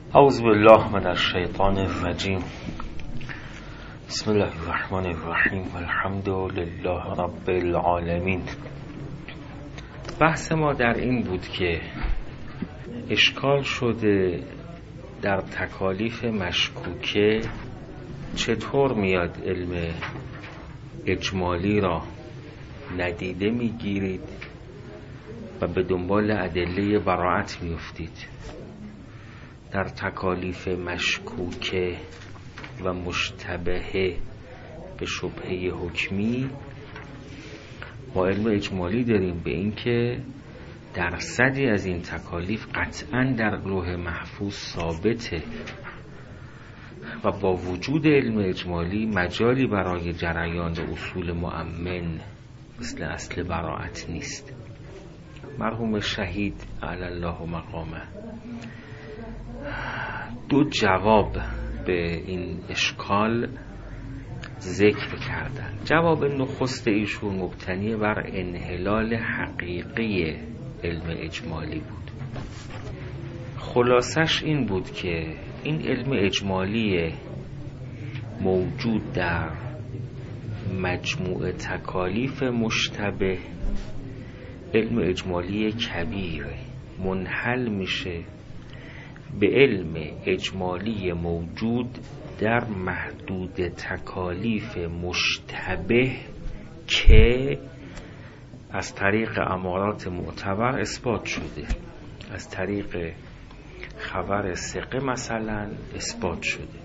اعوذ بالله من الشیطان الرجیم. بسم الله الرحمن الرحیم. الحمد لله رب العالمین. بحث ما در این بود که اشکال شده در تکالیف مشکوکه چطور میاد علم اجمالی را ندیده میگیرید و به دنبال ادله براءت میافتید. در تکالیف مشکوکه و مشتبه به شبهه حکمی ما علم اجمالی داریم به این که درصدی از این تکالیف قطعاً در لوح محفوظ ثابته و با وجود علم اجمالی مجالی برای جریان اصول مؤمن مثل اصل براءت نیست. مرحوم شهید علی الله مقامه دو جواب به این اشکال ذکر کردن. جواب نخست ایشون مبتنی بر انحلال حقیقی علم اجمالی بود. خلاصش این بود که این علم اجمالی موجود در مجموع تکالیف مشتبه علم اجمالی کبیر منحل میشه به علم اجمالی موجود در محدود تکالیف مشتبه که از طریق امارات معتبر اثبات شده، از طریق خبر ثقه مثلا اثبات شده.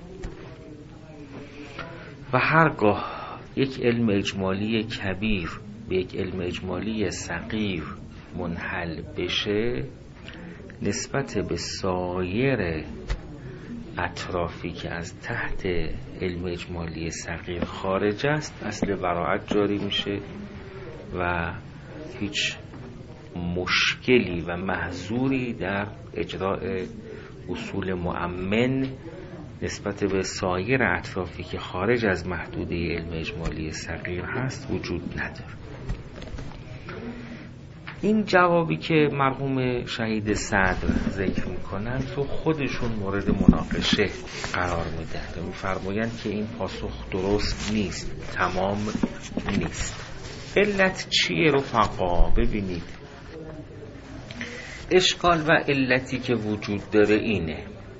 و هرگاه یک علم اجمالی کبیر به یک علم اجمالی صغیر منحل بشه نسبت به سایر اطرافی که از تحت علم اجمالی صغیر خارج است اصل براءت جاری میشه و هیچ مشکلی و محظوری در اجراء اصول مؤمن نسبت به سایر اطرافی که خارج از محدوده علم اجمالی صغیر هست وجود نداره. این جوابی که مرحوم شهید صدر ذکر میکنن تو خودشون مورد مناقشه قرار میدن و میفرمایند که این پاسخ درست نیست، تمام نیست. علت چیه رفقا؟ ببینید اشکال و علتی که وجود داره اینه: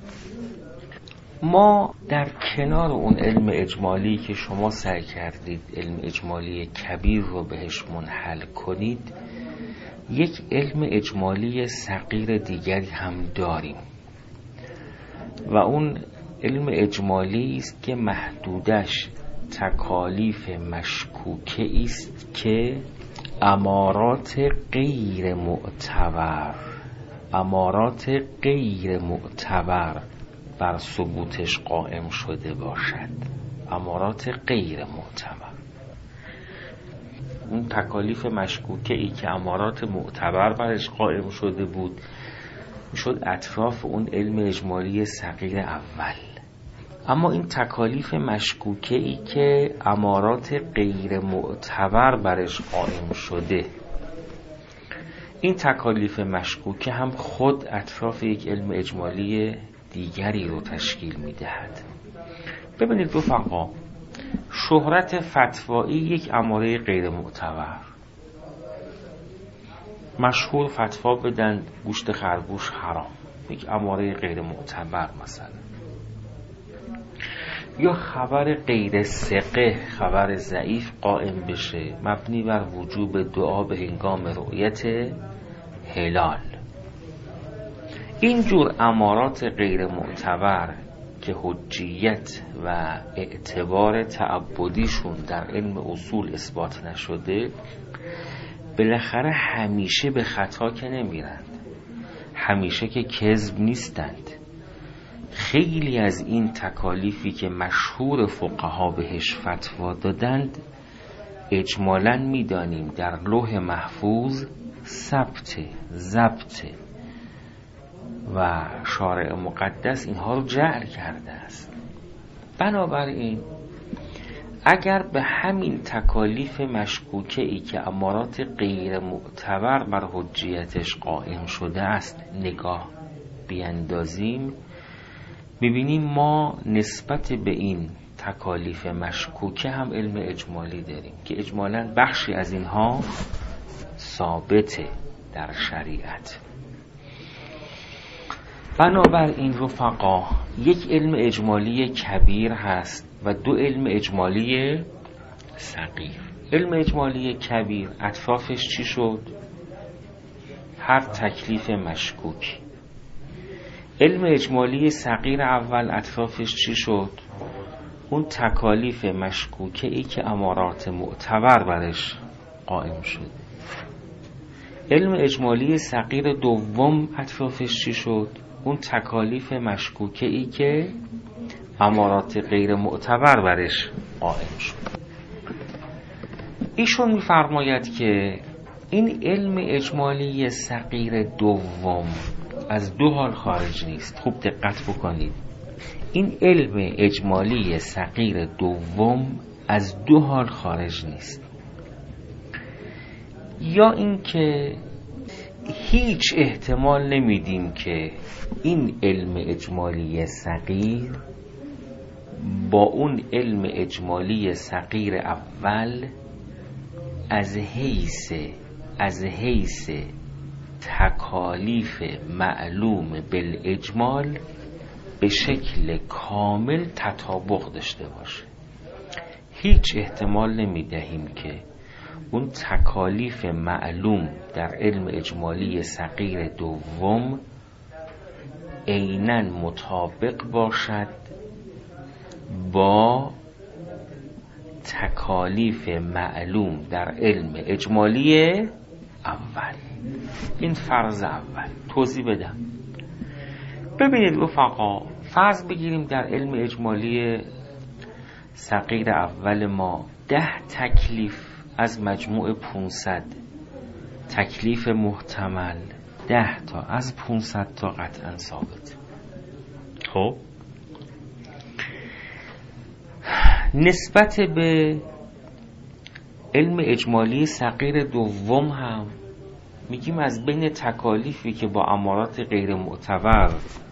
ما در کنار اون علم اجمالی که شما سعی کردید علم اجمالی کبیر رو بهش منحل کنید یک علم اجمالی صغیر دیگری هم داریم و اون علم اجمالی است که محدودش تکالیف مشکوکه است که امارات غیر معتبر بر ثبوتش قائم شده باشد. امارات غیر معتبر، اون تکالیف مشکوکه ای که امارات معتبر برش قائم شده بود میشد اطراف اون علم اجمالی صغیر اول. اما این تکالیف مشکوکه ای که امارات غیر معتبر برش قائم شده این تکالیف مشکوکه هم خود اطراف یک علم اجمالی دیگری رو تشکیل میدهد. ببینید رفقا، شهرت فتوایی یک اماره غیر معتبر، مشهور فتوا بدن گوشت خرگوش حرام، یک اماره غیر معتبر مثلا، یا خبر غیر ثقه، خبر ضعیف قائم بشه مبنی بر وجوب دعا به هنگام رؤیت هلال. اینجور امارات غیر معتبر که حجیت و اعتبار تعبدیشون در علم اصول اثبات نشده بالاخره همیشه به خطا که نمیرند، همیشه که کذب نیستند. خیلی از این تکالیفی که مشهور فقها بهش فتوا دادند اجمالاً میدانیم در لوح محفوظ ضبط و شارع مقدس اینها رو جعل کرده است. بنابراین اگر به همین تکالیف مشکوکه ای که امارات غیر معتبر بر حجیتش قائم شده است نگاه بیندازیم میبینیم ما نسبت به این تکالیف مشکوکه هم علم اجمالی داریم که اجمالاً بخشی از اینها ثابته در شریعت. بنابراین رفقا یک علم اجمالی کبیر هست و دو علم اجمالی صغیر. علم اجمالی کبیر اطرافش چی شد؟ هر تکلیف مشکوک. علم اجمالی صغیر اول اطرافش چی شد؟ اون تکالیف مشکوکه ای که امارات معتبر برش قائم شد. علم اجمالی صغیر دوم اطرافش چی شد؟ اون تکالیف مشکوکه ای که امارات غیر معتبر برش قائم شد. ایشون می‌فرماید که این علم اجمالی صغیر دوم از دو حال خارج نیست. خوب دقت بکنید. این علم اجمالی صغیر دوم از دو حال خارج نیست. یا اینکه هیچ احتمال نمیدیم که این علم اجمالی صغیر با اون علم اجمالی صغیر اول از حیث تکالیف معلوم بالاجمال به شکل کامل تطابق داشته باشه. هیچ احتمال نمیدهیم که اون تکالیف معلوم در علم اجمالی صغیر دوم عیناً مطابق باشد با تکالیف معلوم در علم اجمالی اول. این فرض اول. توضیح بدم. ببینید رفقا، فرض بگیریم در علم اجمالی صغیر اول ما 10 تکلیف از مجموع 500 تکلیف محتمل 10 تا از 500 تا قطعا ثابت. خب نسبت به علم اجمالی صغیر دوم هم میگیم از بین تکالیفی که با امارات غیر معتبر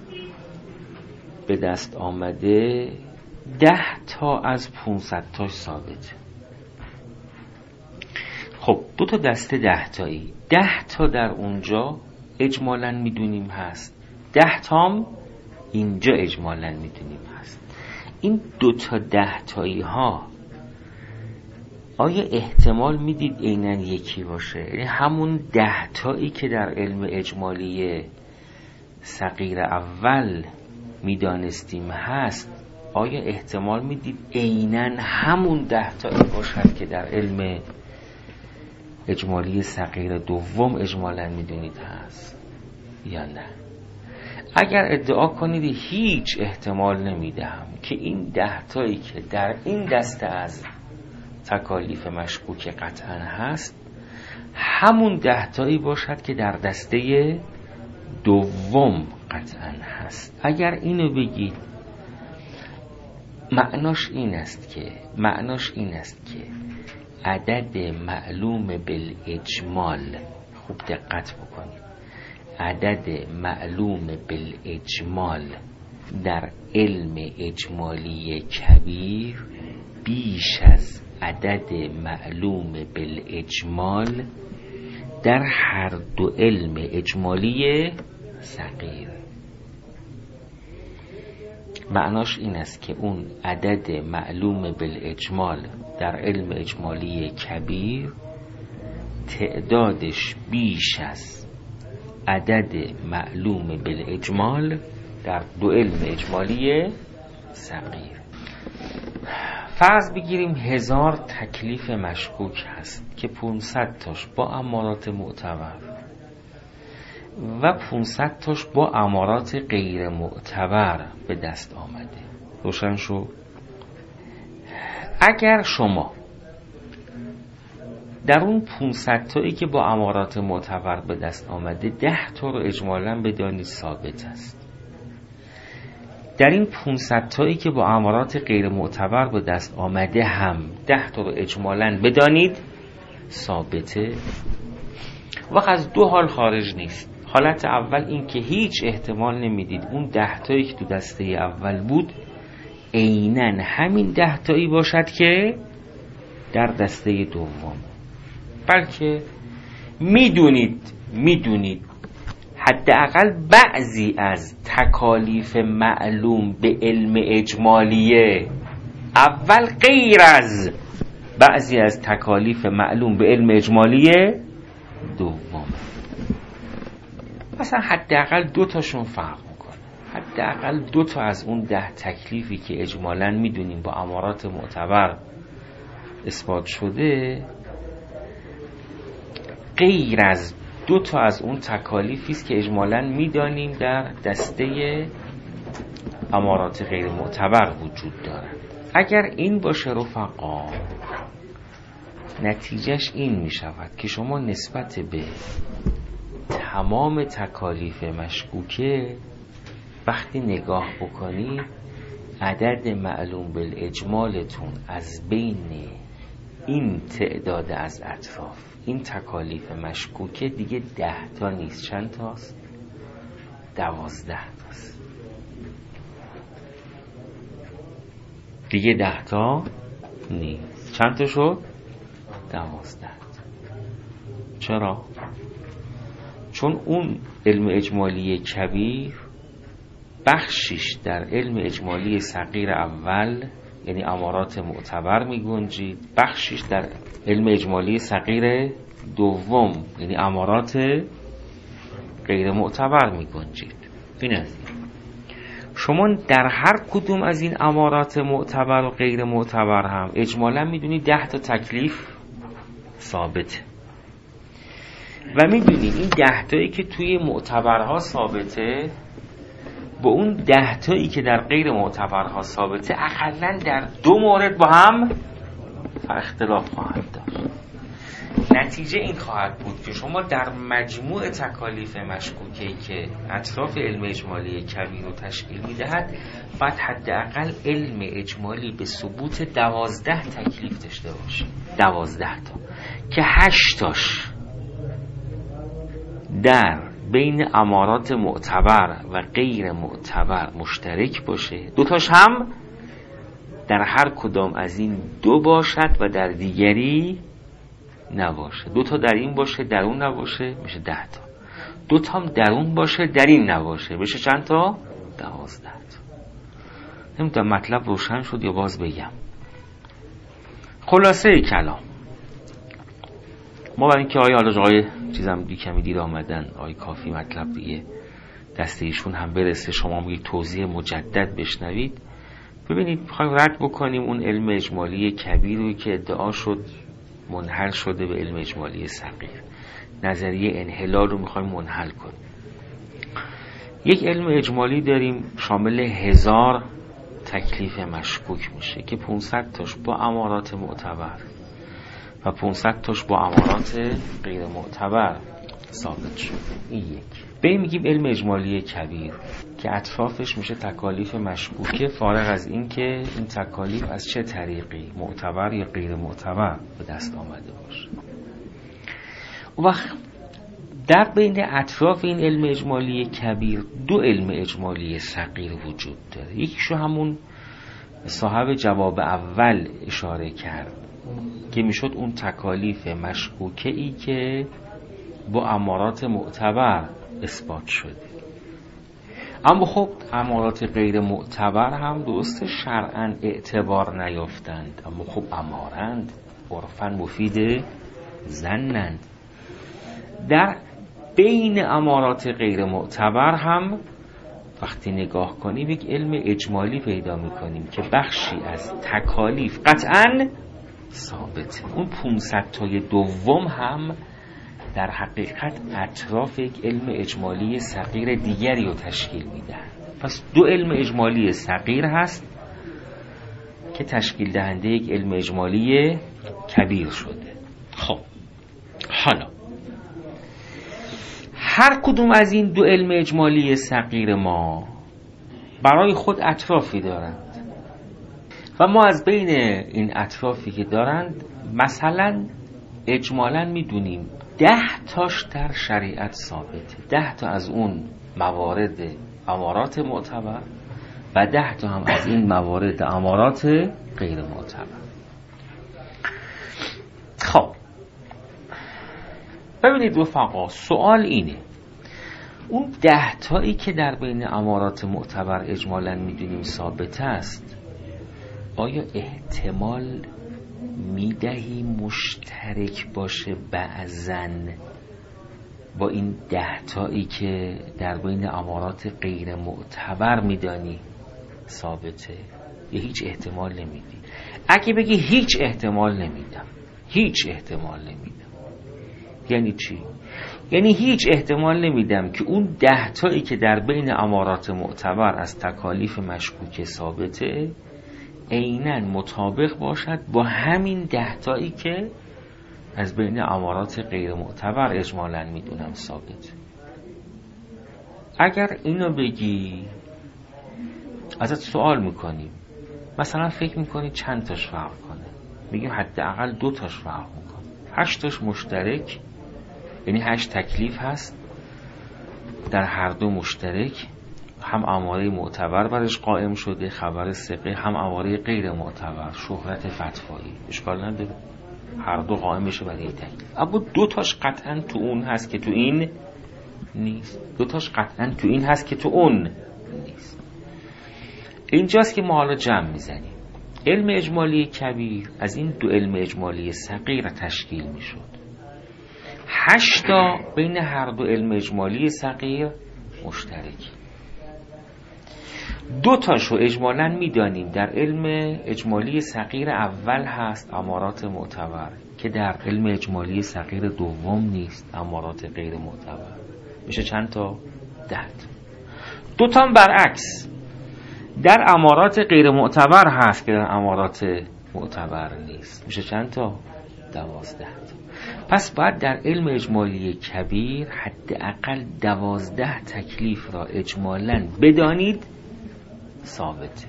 به دست آمده 10 تا از 500 تاش ثابت. خب دو تا دسته 10 تایی، 10 تا در اونجا اجمالاً میدونیم هست، 10 تام اینجا اجمالاً میدونیم هست. این دو تا 10 تایی ها آیا احتمال میدید عیناً یکی باشه؟ یعنی همون 10 تایی که در علم اجمالی صغیر اول میدانستیم هست، آیا احتمال میدید عیناً همون 10 تایی باشد که در علم اجمالی صغیر دوم اجمالاً میدونید هست یا نه؟ اگر ادعا کنید هیچ احتمال نمیدهم که این 10 تایی که در این دسته از تکالیف مشکوک قطعا هست همون 10 تایی باشد که در دسته دوم قطعا هست، اگر اینو بگید معناش این است که عدد معلوم بالاجمال، خوب دقت بکنید، عدد معلوم بالاجمال در علم اجمالی کبیر بیش از عدد معلوم بالاجمال در هر دو علم اجمالی صغیر. معناش این است که اون عدد معلوم بالاجمال در علم اجمالی کبیر تعدادش بیش از عدد معلوم بالاجمال در دو علم اجمالی صغیر. فرض بگیریم 1000 تکلیف مشکوک هست که 500 تاش با امارات معتبر و 500 تاش با امارات غیر معتبر به دست آمده. روشن شو؟ اگر شما در اون 500 تایی که با امارات معتبر به دست آمده 10 تا رو اجمالاً بدانید ثابت است، در این 500 تایی که با امارات غیر معتبر به دست آمده هم 10 تا رو اجمالاً بدانید ثابته، وقت از دو حال خارج نیست. حالت اول این که هیچ احتمال نمیدید اون 10 تایی که تو دسته اول بود عیناً همین 10 تایی باشد که در دسته دوم، بلکه میدونید حداقل بعضی از تکالیف معلوم به علم اجمالیه اول غیر از بعضی از تکالیف معلوم به علم اجمالیه دوم. مثلا حداقل 2 تاشون فرق میکنه. حداقل 2 تا از اون 10 تکلیفی که اجمالاً میدونیم با امارات معتبر اثبات شده غیر از 2 تا از اون تکالیفی است که اجمالاً میدانیم در دسته امارات غیر معتبر وجود دارند. اگر این باشه رفقا، نتیجهش این می شود که شما نسبت به تمام تکالیف مشکوکه وقتی نگاه بکنید عدد معلوم بالاجمالتون از بین این تعداد از اطراف این تکالیف مشکوکه دیگه 10 تا نیست. چند تاست؟ 12 تاست دیگه. 10 تا نیست. چند تا شد؟ 12. چرا؟ چون اون علم اجمالی کبیر بخشش در علم اجمالی صغیر اول یعنی امارات معتبر می گنجید، بخشش در علم اجمالی صغیر دوم یعنی امارات غیر معتبر می گنجید. این از این. شما در هر کدوم از این امارات معتبر و غیر معتبر هم اجمالا میدونید 10 تا تکلیف ثابته و میدونید این 10 تایی که توی معتبرها ثابته با اون 10 تایی که در غیر معتبرها ثابته اقلن در 2 مورد با هم اختلاف خواهد داشت. نتیجه این خواهد بود که شما در مجموع تکالیف مشکوکی که اطراف علم اجمالی کبیر رو تشکیل میدهد باید حداقل علم اجمالی به ثبوت 12 تکلیف داشته باشید. 12 تا که 8 تاش در بین امارات معتبر و غیر معتبر مشترک باشه، 2 تاش هم در هر کدام از این 2 باشد و در دیگری نباشه. 2 تا در این باشه در اون نباشه میشه 10 تا. 2 تا هم در اون باشه در این نباشه بشه چند تا؟ 12 تا. نمیدونم مطلب روشن شد یا باز بگم. خلاصه کلام ما برای اینکه آقای چیزم دی کمی دیر آمدن، آقای کافی مطلب دیگه دست ایشون هم برسه، شما هم یک توضیح مجدد بشنوید. ببینید میخوایم رد بکنیم اون علم اجمالی کبیر رو که ادعا شد منحل شده به علم اجمالی صغیر. نظریه انحلال رو میخوایم منحل کنیم. یک علم اجمالی داریم شامل 1000 تکلیف مشکوک میشه که 500 تاش با امارات معتبر و 500 تاش با امارات غیر معتبر ثابت شد. این یک. به این میگیم علم اجمالی کبیر که اطرافش میشه تکالیف مشکوکه فارغ از این که این تکالیف از چه طریقی معتبر یا غیر معتبر به دست آمده باشه. و وقت در بین اطراف این علم اجمالی کبیر 2 علم اجمالی صغیر وجود داره. یکیشو همون صاحب جواب اول اشاره کرد که میشد اون تکالیف مشکوکه ای که با امارات معتبر اثبات شده. اما خب امارات غیر معتبر هم درست شرعاً اعتبار نیافتند، اما خب امارند، عرفاً مفید ظنند. در بین امارات غیر معتبر هم وقتی نگاه کنیم یک علم اجمالی پیدا میکنیم که بخشی از تکالیف قطعاً ثابته. اون 500 تای دوم هم در حقیقت اطراف یک علم اجمالی صغیر دیگری رو تشکیل میدن. پس 2 علم اجمالی صغیر هست که تشکیل دهنده یک علم اجمالی کبیر شده. خب حالا هر کدوم از این 2 علم اجمالی صغیر ما برای خود اطرافی دارند و ما از بین این اطرافی که دارند مثلا اجمالاً میدونیم 10 تاش در شریعت ثابته، 10 تا از اون موارد امارات معتبر و 10 تا هم از این موارد امارات غیر معتبر. خب ببینید رفقا، سوال اینه، اون 10 تایی که در بین امارات معتبر اجمالاً میدونیم ثابت است، آیا احتمال میدهی مشترک باشه بعضن با این 10 تایی که در بین امارات غیر معتبر میدانی ثابته؟ یا هیچ احتمال نمیدی؟ اگه بگی هیچ احتمال نمیدم، هیچ احتمال نمیدم، یعنی چی؟ یعنی هیچ احتمال نمیدم که اون 10 تایی که در بین امارات معتبر از تکالیف مشکوک ثابته عیناً مطابق باشد با همین 10 تایی که از بین امارات غیر معتبر اجمالاً میدونم ثابته. اگر اینو بگی ازت سوال میکنیم، مثلا فکر میکنی چند تاش فرق کنه؟ میگیم حداقل 2 تاش فرق میکنه، 8 تاش مشترک، یعنی 8 تکلیف هست در هر دو مشترک، هم اماره معتبر برش قائم شده خبر ثقه، هم اماره غیر معتبر شهرت فتوایی، اشکال نداره، هر دو قائم بشه برای تکلیف. اما 2 تاش قطعا تو اون هست که تو این نیست، 2 تاش قطعا تو این هست که تو اون نیست. اینجاست که ما حالا جمع میزنیم. علم اجمالی کبیر از این 2 علم اجمالی صغیر تشکیل میشد. 8 تا بین هر 2 علم اجمالی صغیر مشترک. 2 تاشو اجمالاً میدانیم در علم اجمالی صغیر اول هست امارات معتبر که در علم اجمالی صغیر دوم نیست امارات غیر معتبر. میشه چند تا؟ 10 تا. 2 تا برعکس در امارات غیر معتبر هست که در امارات معتبر نیست. میشه چند تا؟ 12 تا. پس باید در علم اجمالی کبیر حداقل 12 تکلیف را اجمالاً بدانید ثابته.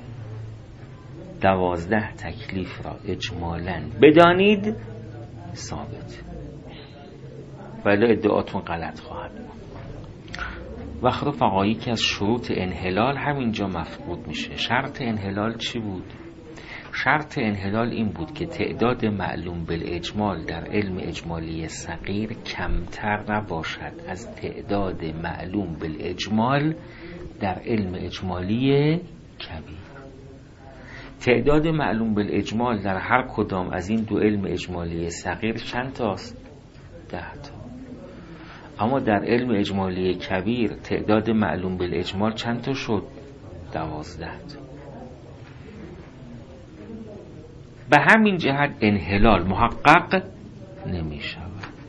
12 تکلیف را اجمالاً بدانید ثابته، ولی ادعاتون غلط خواهد بود. و رفقایی که از شروط انحلال همینجا مفقود میشه. شرط انحلال چی بود؟ شرط انحلال این بود که تعداد معلوم بالاجمال در علم اجمالی صغیر کمتر نباشد از تعداد معلوم بالاجمال در علم اجمالی کبیر. تعداد معلوم بالاجمال در هر کدام از این 2 علم اجمالی صغیر چند تاست؟ 10 تا. اما در علم اجمالی کبیر تعداد معلوم بالاجمال چند تا شد؟ 12 تا. به همین جهت انحلال محقق نمی شود،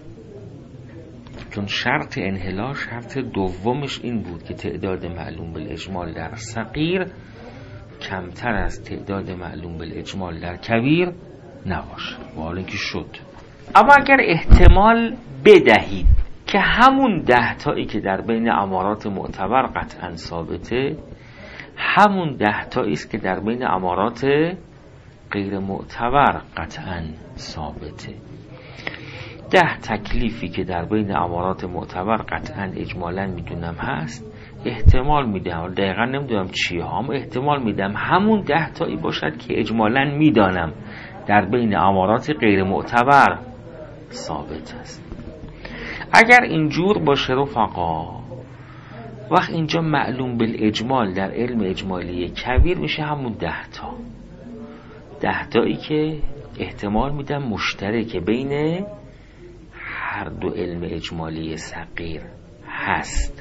چون شرط انحلال شرط دومش این بود که تعداد معلوم بالاجمال در صغیر کمتر از تعداد معلوم بالاجمال در کبیر نباشه، و حالا اینکه شد. اما اگر احتمال بدهید که همون 10 تایی که در بین امارات معتبر قطعا ثابته همون 10 تایی است که در بین امارات غیر معتبر قطعا ثابته، 10 تکلیفی که در بین امارات معتبر قطعا اجمالا میدونم هست، احتمال میدم، دقیقا نمیدونم چیه، اما احتمال میدم همون 10 تایی باشد که اجمالا میدانم در بین امارات غیر معتبر ثابت است. اگر اینجور باشه رفقا، وقت اینجا معلوم بالاجمال در علم اجمالی کبیر میشه همون 10 تا، 10 تایی که احتمال میدم مشترک بین هر 2 علم اجمالی صغیر هست.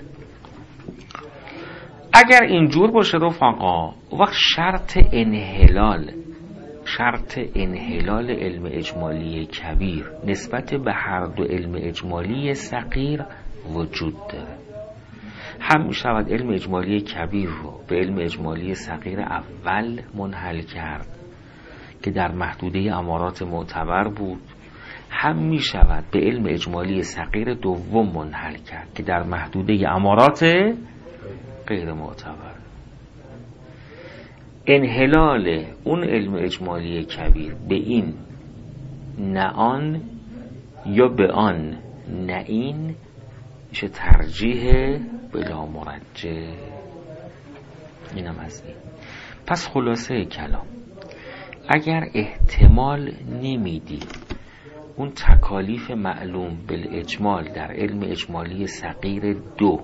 اگر اینجور باشه رفقا، وقت شرط انحلال علم اجمالی کبیر نسبت به هر 2 علم اجمالی صغیر وجود داره. هم می شود علم اجمالی کبیر رو به علم اجمالی صغیر اول منحل کرد که در محدوده امارات معتبر بود، هم می شود به علم اجمالی صغیر دوم منحل کرد که در محدوده امارات غیر معتبر. انحلال اون علم اجمالی کبیر به این نه آن یا به آن نه این میشه ترجیح بلا مرجح. اینم از این. پس خلاصه کلام، اگر احتمال نمیدی اون تکالیف معلوم بالاجمال در علم اجمالی صغیر 2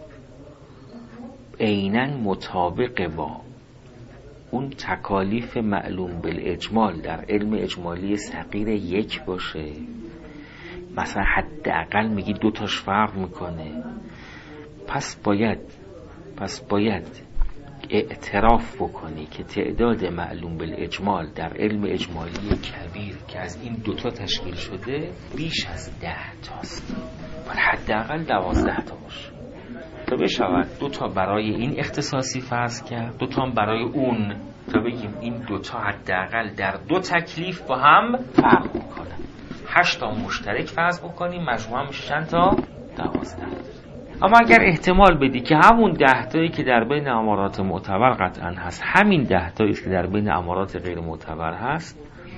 عیناً مطابق با اون تکالیف معلوم بالاجمال در علم اجمالی صغیر 1 باشه، مثلا حداقل میگی 2 تاش فرق میکنه، پس باید اعتراف بکنی که تعداد معلوم بالاجمال در علم اجمالی کبیر که از این 2 تا تشکیل شده بیش از 10 تاست، باید حداقل 12 تا باشه تا بشود 2 تا برای این اختصاصی فرض کرد، 2 تا برای اون، تا بگیم این 2 تا حداقل در 2 تکلیف با هم فرق میکنن. 8 تا مشترک فرض بکنیم، مجموعه میشه چند تا؟ 12. اما اگر احتمال بدی که همون 10 تایی که در بین امارات معتبر قطعا هست همین 10 تایی که در بین امارات غیر معتبر هست،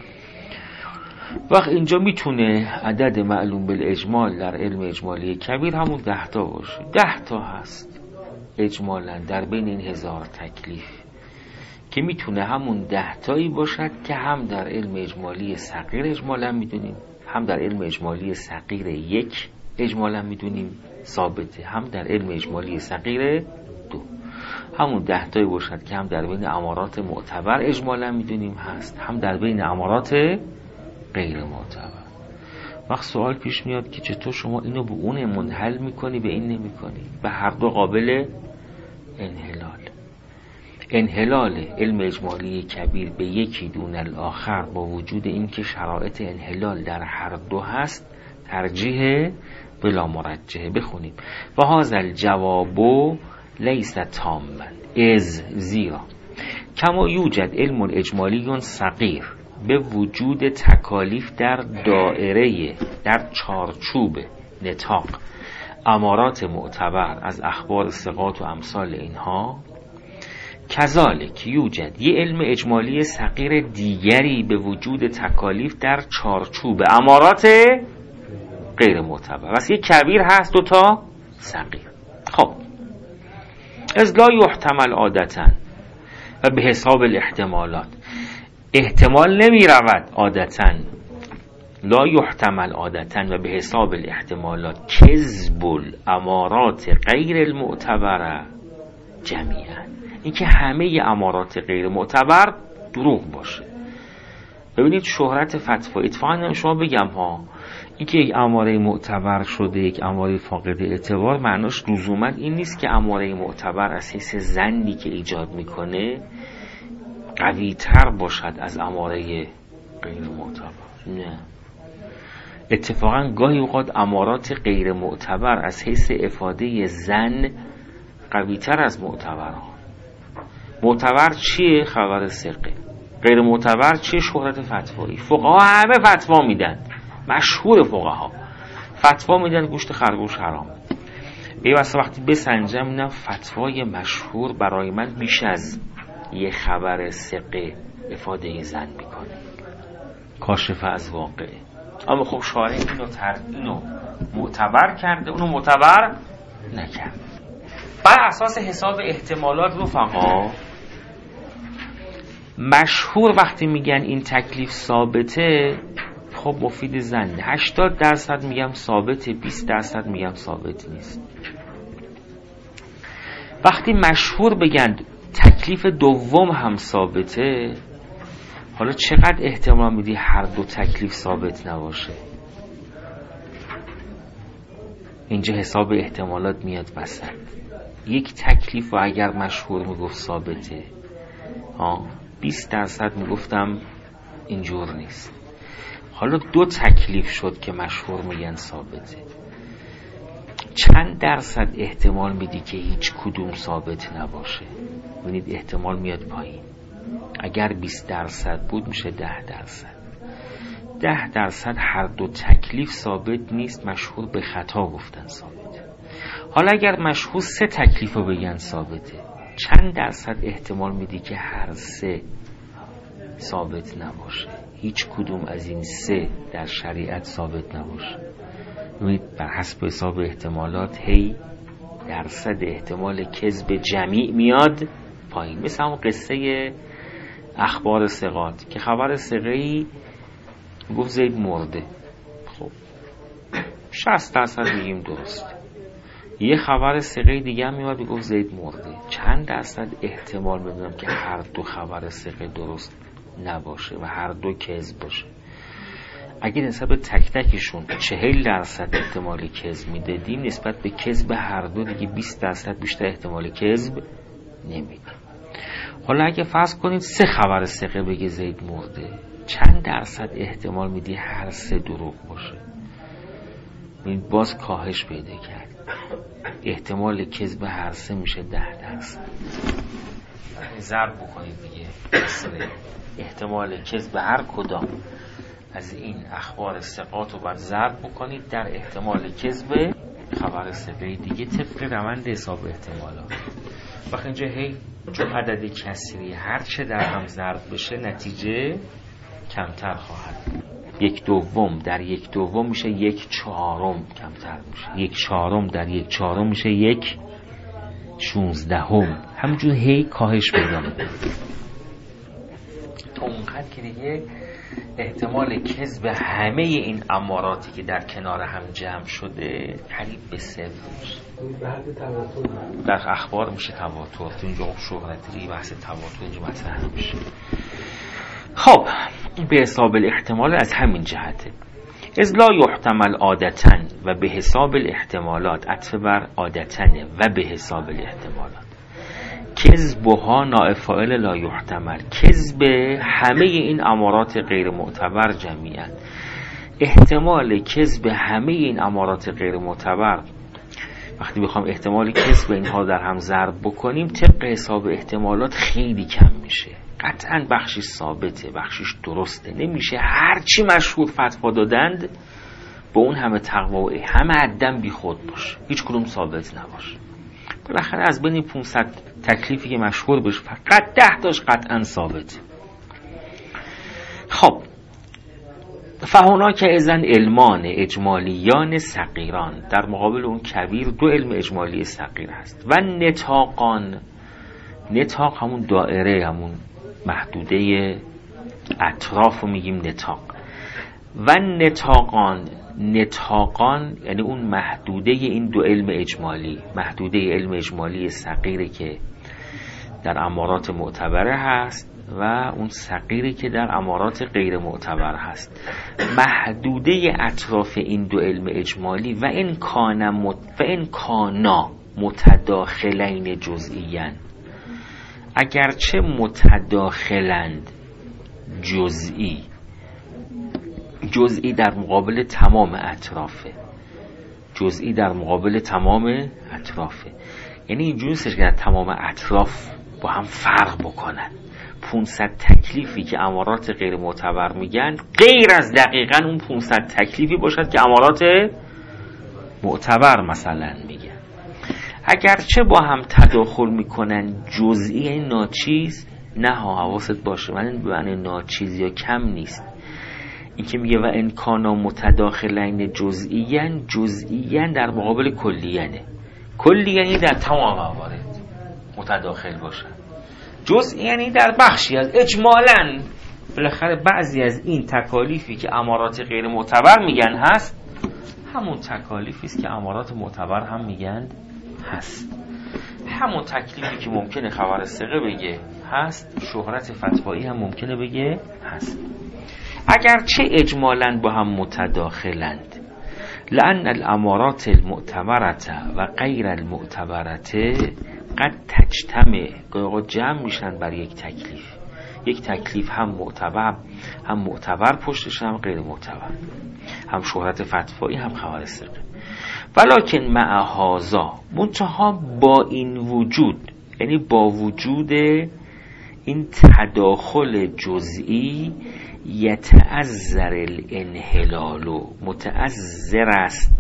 وقت اینجا میتونه عدد معلوم بالاجمال در علم اجمالی کبیر همون 10 تا باشه. 10 تا هست اجمالا در بین این 1000 تکلیف که میتونه همون 10 تایی باشد که هم در علم اجمالی صغیر اجمالا میدونیم، هم در علم اجمالی صغیر 1 اجمالا میدونیم ثابته، هم در علم اجمالی صغیر 2 همون 10 تایی باشد که هم در بین امارات معتبر اجمالا میدونیم هست، هم در بین امارات غیر معتبر. وقت سوال پیش میاد که چطور شما اینو به اون منحل میکنی به این نمیکنی؟ به هر دو قابل انحلال علم اجمالی کبیر به یکی دون الاخر با وجود اینکه شرایط انحلال در هر دو هست ترجیح بلا مرجحه. بخونیم و هذا الجواب لیس تاما از زیرا کما یوجد علم اجمالی صغیر به وجود تکالیف در دائره در چارچوب نطاق امارات معتبر از اخبار ثقات و امثال اینها، کذالک یوجد یه علم اجمالی صغیر دیگری به وجود تکالیف در چارچوب امارات غیر معتبر. پس یک کبیر هست 2 تا صغیر. خب از لا یحتمل عادتا و به حساب الاحتمالات، احتمال نمی رود عادتا، لا یحتمل عادتا و به حساب الاحتمالات کذب الامارات غیر المعتبره جمیعا، این که همه امارات غیر معتبر دروغ باشه. ببینید شهرت فتوا، اتفاقا شما بگم ها، این که یک اماره معتبر شده یک اماره فاقد اعتبار معناش لزوما این نیست که اماره معتبر از حیث ظنی که ایجاد میکنه قوی تر باشد از اماره غیر معتبر. نه، اتفاقا گاهی اوقات امارات غیر معتبر از حیث افاده ظن قوی تر از معتبرها. معتبر چیه؟ خبر ثقه. غیر معتبر چیه؟ شهرت فتوایی. فقها همه فتوا میدن، مشهور فقها فتوا میدن گوشت خرگوش حرامه. یه وقتی بسنجم اینم فتوای مشهور برای من بیش از یه خبر ثقه افاده زن میکنه، کاشف از واقعه. اما خب شارع اینو معتبر کرده، اونو معتبر نکرد. بر اساس حساب احتمالات رفقا مشهور وقتی میگن این تکلیف ثابته، خب مفید زنده. 80% میگم ثابته، 20% میگم ثابت نیست. وقتی مشهور بگن تکلیف دوم هم ثابته، حالا چقدر احتمال میدی هر دو تکلیف ثابت نباشه؟ اینجا حساب احتمالات میاد وسط. یک تکلیف و اگر مشهور میگفت ثابته، 20% میگفتم اینجور نیست. حالا 2 تکلیف شد که مشهور میگن ثابته، چند درصد احتمال میدی که هیچ کدوم ثابت نباشه؟ ببینید احتمال میاد پایین. اگر 20% بود میشه 10%. 10% هر 2 تکلیف ثابت نیست، مشهور به خطا گفتن ثابته. حالا اگر مشهور 3 تکلیف رو بگن ثابته، چند درصد احتمال میدی که هر 3 ثابت نباشه؟ هیچ کدوم از این 3 در شریعت ثابت نباشه. بر حسب حساب احتمالات هی درصد احتمال کذب جمیع میاد پایین. مثل همون قصه اخبار ثقات که خبر ثقه‌ای گفت زید مرده، خب 60% میگیم درست. یه خبر ثقه دیگه هم میاد میگفت زید مرده. چند درصد احتمال میدونم که هر دو خبر ثقه درست نباشه و هر دو کذب باشه؟ اگه نسبت به تک تکشون 40% احتمال کذب میدادیم، نسبت به کذب هر دو دیگه 20% بیشتر احتمال کذب نمیدیم. حالا اگه فرض کنید 3 خبر ثقه بگه زید مرده، چند درصد احتمال میدی هر 3 دروغ باشه؟ باز کاهش پیدا کرد. احتمال کذب هر 3 میشه 10%. ضرب بکنید دیگه احتمال کذب هر کدام از این اخبار ثقات رو باید ضرب بکنید در احتمال کذب خبر ثقه دیگه طبق روند حساب احتمالات. وقتی اینجا هی چون عدد کسری هر چه در هم ضرب بشه نتیجه کمتر خواهد. 1/2 در 1/2 میشه 1/4 کمتر میشه. 1/4 در 1/4 میشه 1/16. همینجور هی کاهش پیدا میکنه تا اونقدر که دیگه احتمال کذب همه این اماراتی که در کنار هم جمع شده قریب به 0 میشه. در اخبار میشه تواتر. تو اینجا شهرتی بحث تواتر اینجا مطرح میشه. خب به حساب الاحتمال از همین جهته. از لا یحتمل عادتاً و به حساب الاحتمالات، عطف بر عادتاً و به حساب الاحتمالات. کذبها نائب فاعل لا یحتمل، کذب همه این امارات غیر معتبر جمیعاً. احتمال کذب همه این امارات غیر معتبر وقتی بخوام احتمال کذب اینها در هم ضرب بکنیم طبق حساب احتمالات خیلی کم میشه. قطعاً بخشش ثابته، بخشش درسته. نمیشه هرچی مشهور فتوا دادند با اون همه تقوا و همه عدم بی خود باشه، هیچ کدوم ثابت نباشه. بالاخره از بین 500 تکلیفی که مشهور بشه فقط 10 تاش قطعاً ثابت. خب فهناک اذن علمان اجمالیان صغیران، در مقابل اون کبیر 2 علم اجمالی صغیر هست. و نطاقان، نطاق همون دائره، همون محدوده اطراف رو میگیم نطاق. و نطاقان یعنی اون محدوده این 2 علم اجمالی، محدوده علم اجمالی صغیری که در امارات معتبره هست و اون صغیری که در امارات غیر معتبر هست. محدوده اطراف این 2 علم اجمالی و این کانا متداخلین جزئیاً، اگرچه متداخلند جزئی در مقابل تمام اطرافه، جزئی در مقابل تمام اطرافه. یعنی اینجوری نیستش که در تمام اطراف با هم فرق بکنن. 500 تکلیفی که امارات غیر معتبر میگن غیر از دقیقاً اون 500 تکلیفی باشد که امارات معتبر مثلا میگن. اگرچه با هم تداخل میکنن جزئی ناچیز، نه حواست باشه، من به معنی ناچیز یا کم نیست. این که میگه و ان کانا متداخلین جزئیاً در مقابل کلیانه. کلی یعنی در تمام موارد متداخل باشن، جزئی یعنی در بخشی از اجمالاً. بالاخره بعضی از این تکالیفی که امارات غیر معتبر میگن هست همون تکالیفی است که امارات معتبر هم میگن هست. همون تکلیفی که ممکنه خبر ثقه بگه هست، شهرت فتوایی هم ممکنه بگه هست، اگرچه اجمالاً با هم متداخلند. لأن الامارات المعتبرة و غیر المعتبرة قد تجتمع، جمع میشن بر یک تکلیف. یک تکلیف هم معتبر پشتش، هم غیر معتبر، هم شهرت فتوایی هم خبر ثقه. ولکن مع هذا، منتها با این وجود، یعنی با وجود این تداخل جزئی، یتعذر الانحلال، متعذر است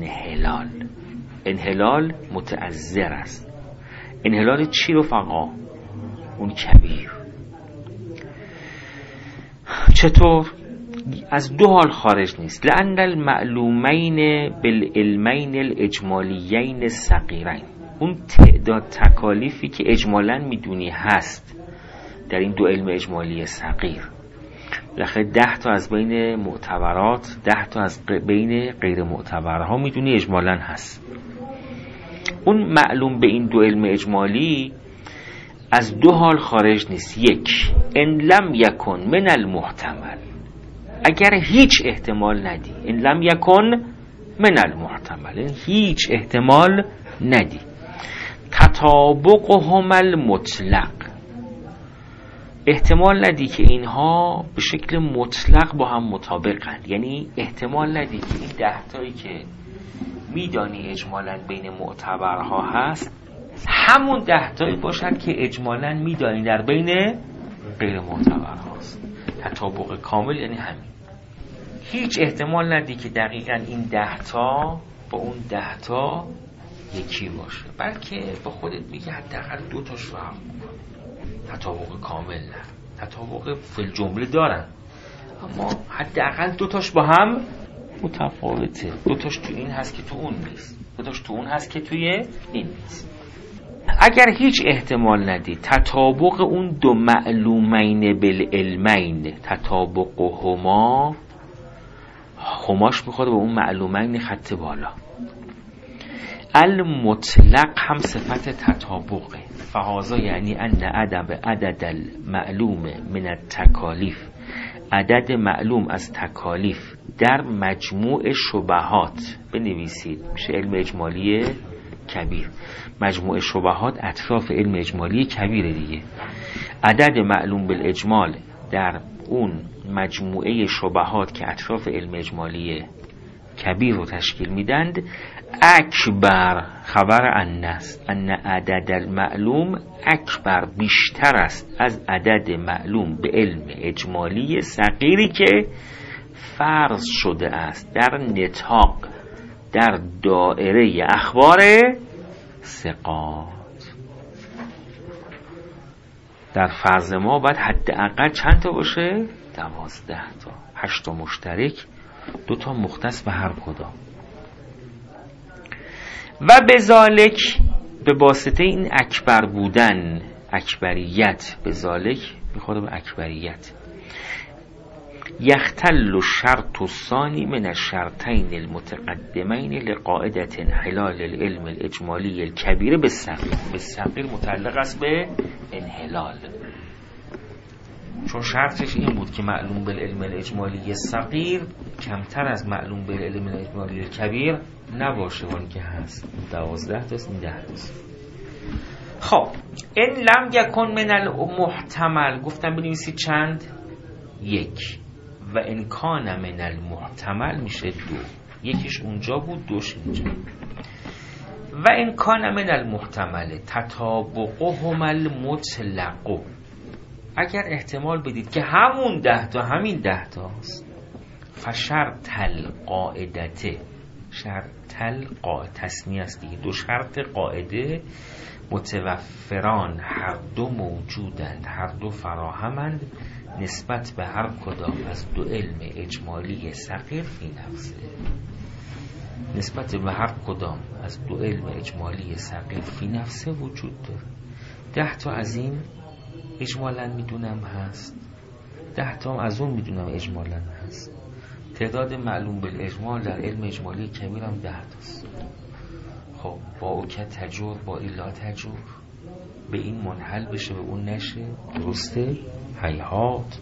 انحلال متعذر است. انحلال چی رفقا؟ اون کبیر. چطور؟ از دو حال خارج نیست. لأن المعلومین بالعلمین الاجمالیین صغیرین، اون تعداد تکالیفی که اجمالاً میدونی هست در این دو علم اجمالی صغیر، لخه 10 تا از بین معتبرات، 10 تا از بین غیر معتبرها میدونی اجمالاً هست. اون معلوم به این دو علم اجمالی از دو حال خارج نیست. یک، ان لم یکن من المحتمل، اگر هیچ احتمال ندی، ان لم یکن من المحتمل، هیچ احتمال ندی. تطابقهم المطلق، احتمال ندی که اینها به شکل مطلق با هم مطابقن، یعنی احتمال ندی که این 10 تایی که میدانی اجمالاً بین معتبرها هست همون 10 تایی باشد که اجمالاً میدانی در بین غیر معتبرهاست. تطابق کامل یعنی همین. هیچ احتمال ندی که دقیقاً این 10 تا با اون 10 تا یکی باشه، بلکه به خودت میگه حداقل 2 تاش فرق میکنه. تطابق کامل نه، تطابق فی الجمله دارن اما حداقل 2 تاش با هم متفاوته. 2 تاش تو این هست که تو اون نیست، 2 تاش تو اون هست که توی این نیست. اگر هیچ احتمال ندی تطابق اون دو معلومین بالعلمین، تطابقهما، هماش میخواد به اون معلومین خط بالا. المطلق هم صفت تطابقه، فهذا یعنی ان عدد المعلوم من التکالیف، عدد معلوم از تکالیف در مجموع شبهات، بنویسید میشه علم اجمالی کبیر. مجموع شبهات اطراف علم اجمالی کبیره دیگه. عدد معلوم بالاجمال در اون مجموعه شبهات که اطراف علم اجمالی کبیر رو تشکیل میدند، اکبر خبر انست، ان عدد المعلوم اکبر بیشتر است از عدد معلوم به علم اجمالی صغیری که فرض شده است در نطاق، در دائره اخبار ثقات. در فرض ما باید حداقل چند تا باشه؟ 12 تا، 8 تا مشترک، 2 تا مختص به هر کدام. و بذالک، به واسطه این اکبر بودن، اکبریت، بذالک میخوره به اکبریت، یختل الشرط الثانی من الشرطین المتقدمین لقاعدة انحلال العلم الاجمالی الکبیر بالصغیر. بالصغیر متعلق است به انحلال، چون شرطش این بود که معلوم بالعلم الاجمالی صغیر کمتر از معلوم بالعلم الاجمالی الکبیر نباشه، اون که هست 12 تاست، این 10 تاست. خب این لم یکن من المحتمل، گفتم بنویسید چند؟ 1. و ان کان من المحتمل میشه 2، یکیش اونجا بود، 2ش اینجا. و ان کان من المحتمل تطابقهم المطلق، اگر احتمال بدید که همون 10 تا همین 10 تاست، فشرط القاعدته، شرط القاعده تسنیه است دیگه، 2 شرط قاعده متوفران، هر دو موجودند، هر دو فراهمند نسبت به هر کدام از دو علم اجمالی صغیر فی نفسه. نسبت به هر کدام از دو علم اجمالی صغیر فی نفسه وجود داره. 10 تا از این اجمالاً میدونم هست، 10 تا از اون میدونم اجمالاً هست. تعداد معلوم بالاجمال در علم اجمالی کبیر هم 10 تاست. خب با او که تجور با ایلا تجور به این منحل بشه به اون نشه، درسته؟ حیحات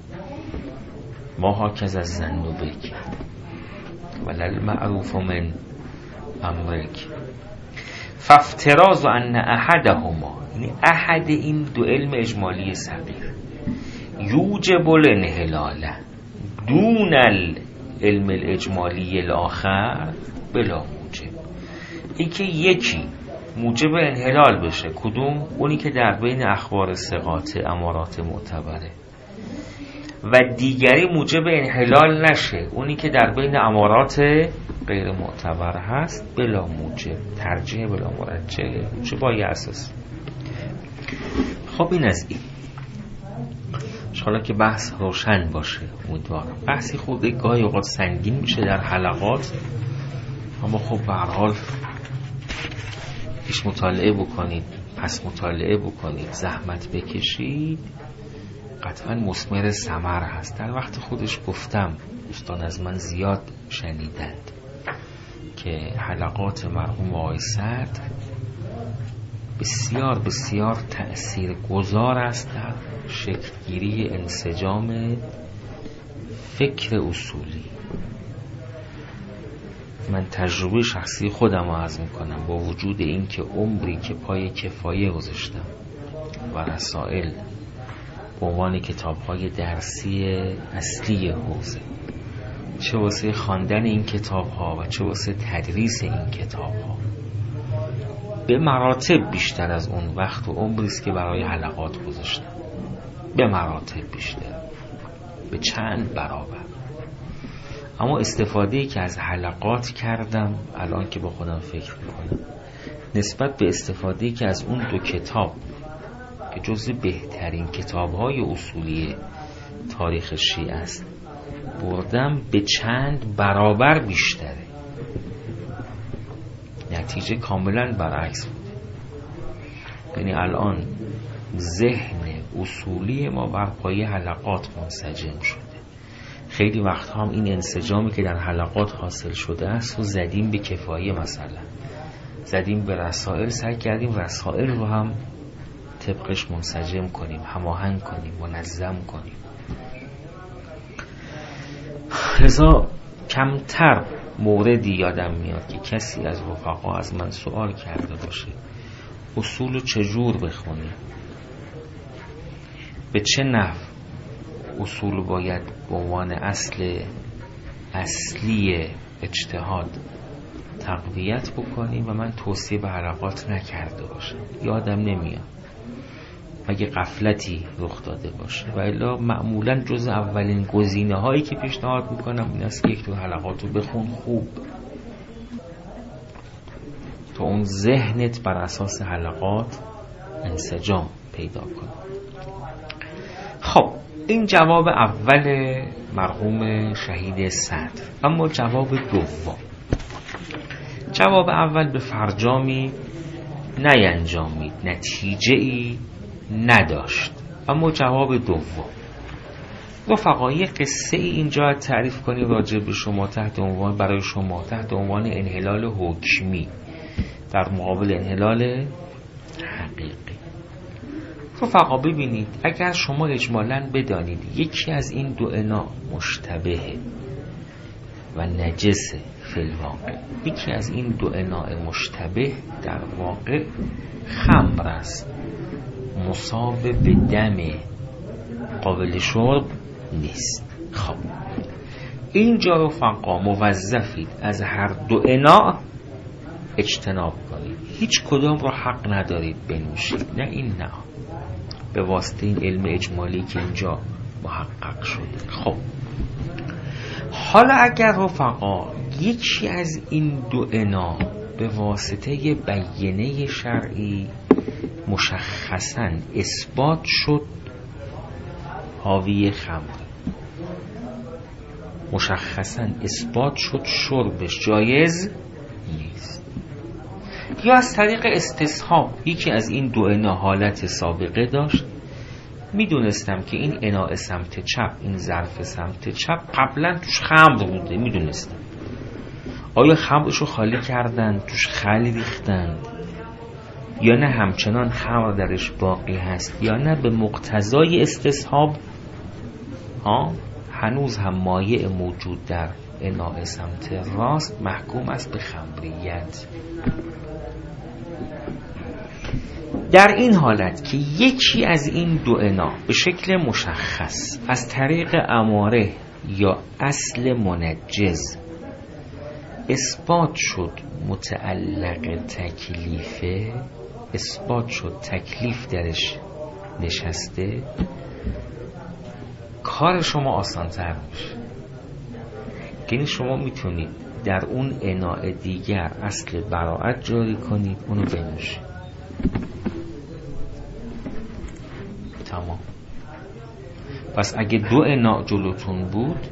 ما ها کز از زن و بک ولل معروف من امرک فافتراض ان احدهما، یعنی احد این دو علم اجمالی صغیر، یوجب الانحلال دون العلم الاجمالی الاخر بلا موجب، این که یکی موجب انحلال بشه، کدوم؟ اونی که در بین اخبار ثقات، امارات معتبره، و دیگری موجب انحلال نشه، اونی که در بین امارات غیر معتبر هست، بلا موجب، ترجیح بلا مرجح، چه با یه اساس. خب این از این. حالا که بحث روشن باشه. امیدوارم بحثی خود گاهی اوقات سنگین میشه در حلقات، اما خب به هر حال پیش مطالعه بکنید، پس مطالعه بکنید، زحمت بکشید، قطعا مثمر ثمر هست. در وقت خودش گفتم، دوستان از من زیاد شنیدند که حلقات مرحوم آقای صدر بسیار بسیار تأثیر گذار است در شکلگیری انسجام فکر اصولی. من تجربه شخصی خودم رو عرض میکنم، با وجود این که عمری که پای کفایه گذاشتم و رسائل به عنوان کتاب‌های درسی اصلی حوزه، چه واسه خواندن این کتاب‌ها و چه واسه تدریس این کتاب‌ها، به مراتب بیشتر از اون وقت و عمری است که برای حلقات گذاشتم، به مراتب بیشتر، به چند برابر. اما استفاده‌ای که از حلقات کردم الان که با خودم فکر میکنم، نسبت به استفاده‌ای که از اون دو کتاب که جزو بهترین کتاب‌های اصولی تاریخ شیعه است بردم، به چند برابر بیشتره. نتیجه کاملا برعکس بود. یعنی الان ذهن اصولی ما بر پایه حلقات منسجم شده. خیلی وقتها هم این انسجامی که در حلقات حاصل شده است و زدیم به کفایه، مثلا زدیم به رسائل، سعی کردیم رسائل رو هم طبقش منسجم کنیم، هماهنگ کنیم، منظم کنیم. لذا کمتر موردی یادم میاد که کسی از رفقا از من سوال کرده باشه اصول رو چجور بخونیم، به چه نحو اصول باید به عنوان اصلی اجتهاد تقویت بکنیم و من توصیه به حلقات نکرده باشم. یادم نمیاد، مگه غفلتی رخ داده باشه، و الا معمولا جز اولین گزینه هایی که پیشنهاد میکنم این است که یک دو حلقات رو بخون خوب، تا اون ذهنت بر اساس حلقات انسجام پیدا کنه. خب این جواب اول مرحوم شهید صدر. اما جواب دوم، جواب اول به فرجامی نینجامید، نتیجه‌ای نداشت. اما جواب دوم، رفقای قصه ای اینجا تعریف کنی راجع به شما تحت عنوان، برای شما تحت عنوان انحلال حکمی در مقابل انحلال حقیقی. رفقا ببینید، اگر شما اجمالاً بدانید یکی از این دو انا مشتبهه و نجسه فی الواقع، یکی از این دو انا مشتبه در واقع خمر است، مصاب به دم، قابل شرب نیست. خب اینجا رفقا موظفید از هر دو انا اجتناب کنید، هیچ کدام رو حق ندارید بنوشید، نه این نه، به واسطه این علم اجمالی که اینجا محقق شده. خب حالا اگر رفقا یکی از این دو انا به واسطه بیانیه شرعی مشخصاً اثبات شد حاوی خمر، مشخصاً اثبات شد شربش جایز نیست، یا از طریق استصحاب یکی از این دو انا حالت سابقه داشت، میدونستم که این اناء سمت چپ، این ظرف سمت چپ قبلا توش خمر بوده، میدونستم. آیا خمرشو خالی کردن، توش خل ریختند، یا نه همچنان خمر درش باقی هست، یا نه به مقتضای استصحاب هنوز هم مایع موجود در اناء سمت راست محکوم است به خمریت. در این حالت که یکی از این دو انا به شکل مشخص از طریق اماره یا اصل منجز اثبات شد متعلق تکلیفه، اثبات شد تکلیف درش نشسته، کار شما آسان‌تر میشه. یعنی شما میتونید در اون اناء دیگر اصل براءت جاری کنید، اونو بنوشید، تمام. پس اگه 2 اناء جلوتون بود،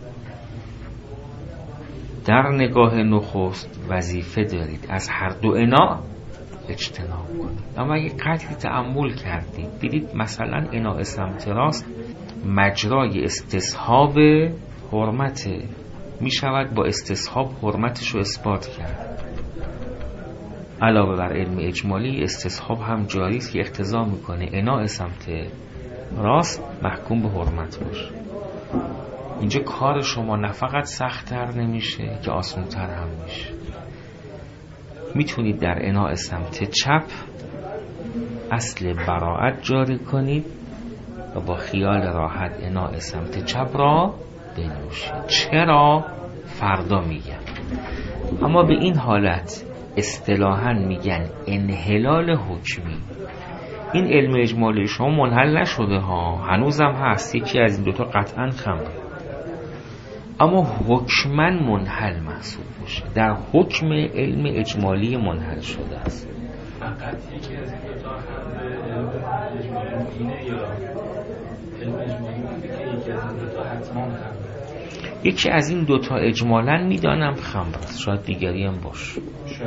در نگاه نخست وظیفه دارید از هر 2 اناء اجتناب کنید. اما اگه قدری تأمل کردید دیدید مثلا اناء سمت راست مجرای استصحاب حرمته، می شود با استصحاب حرمتش رو اثبات کرد. علاوه بر علم اجمالی، استصحاب هم جاری است که اقتضا میکنه اناء سمت راست محکوم به حرمت باشه. اینجا کار شما نه فقط سخت‌تر نمیشه که آسان‌تر هم میشه. میتونید در اناء سمت چپ اصل براءت جاری کنید و با خیال راحت اناء سمت چپ را بنوشید. چرا؟ فردا میگم. اما به این حالت اصطلاحاً میگن انحلال حکمی. این علم اجمالی شما منحل نشده ها، هنوزم هست، یکی از این 2 تا قطعاً خمره، اما حکماً منحل محسوب میشه، در حکم علم اجمالی منحل شده است. فقط یکی از این 2 تا علم اجمالی اینه یا علم اجمالی میگه که یکی از این 2 تا حتما خمره؟ یکی از این 2 تا اجمالاً میدانم خمر است، شاید دیگری هم باشه،